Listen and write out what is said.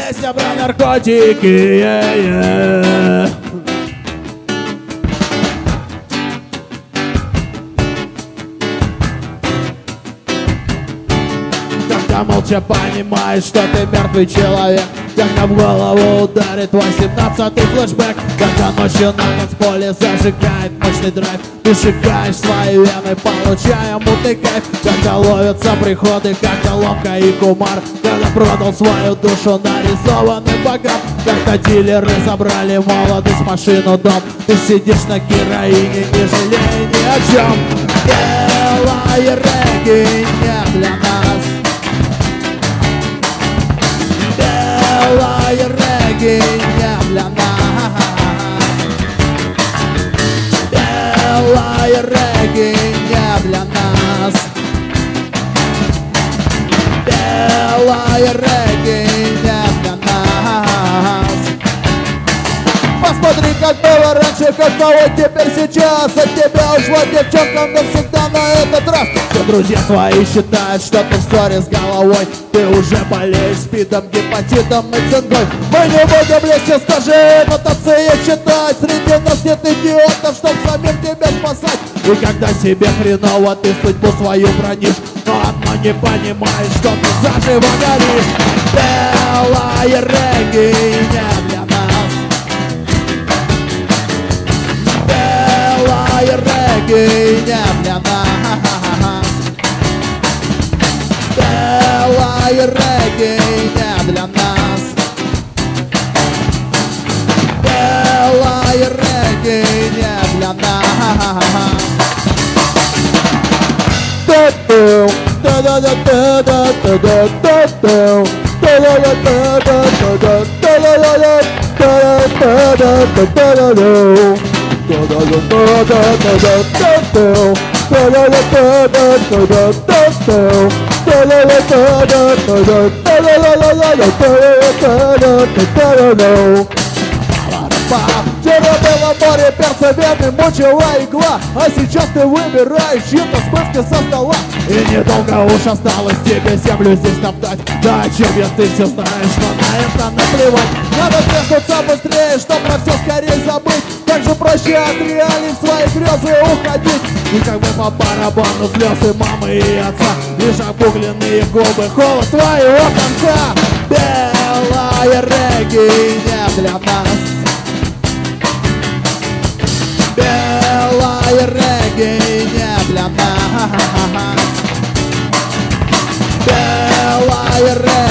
Песня про наркотики. Когда молча понимаешь, что ты мертвый человек, когда в голову ударит 18-й флешбэк, когда ночью на танцполе зажигает мощный драйв, ты шикаешь свои вены, получая мутный кайф. Когда ловятся приходы, как ломка и кумар, когда продал свою душу нарисованный богат, когда дилеры забрали молодость, машину, дом, ты сидишь на героине, не жалея ни о чем. Белая регги не для нас. Белая регги не для нас. Белая регги не для нас. Белая регги не для нас. Посмотри, как было раньше, каково теперь сейчас. От тебя ушла девчонка навсегда на этот раз. Все друзья твои считают, что ты в ссоре с головой. Ты уже болеешь спидом, гепатитом и цингой. Мы не будем легче, скажи, нотации читать. Среди нас нет идиотов, чтоб самим тебя спасать. И когда себе хреново, ты судьбу свою бронишь, но одно не понимаешь, что ты заживо горишь. Белая регги не для нас. Белая регги не для нас. Белая регги не для нас. Белая регги не для нас. Вчера было море перца, вены мучила игла, а сейчас ты выбираешь чьи-то смывки со стола. И недолго уж осталось тебе землю здесь топтать. Да о чем я, ты все знаешь, но на это наплевать. Надо треснуться быстрее, чтоб про все скорее забыть. Как же проще от реалий в свои грезы уходить. И как бы по барабану слезы мамы и отца, лишь обугленные губы, холод твоего конца. Белая регги не для нас. Белая регги не для нас. Белая регги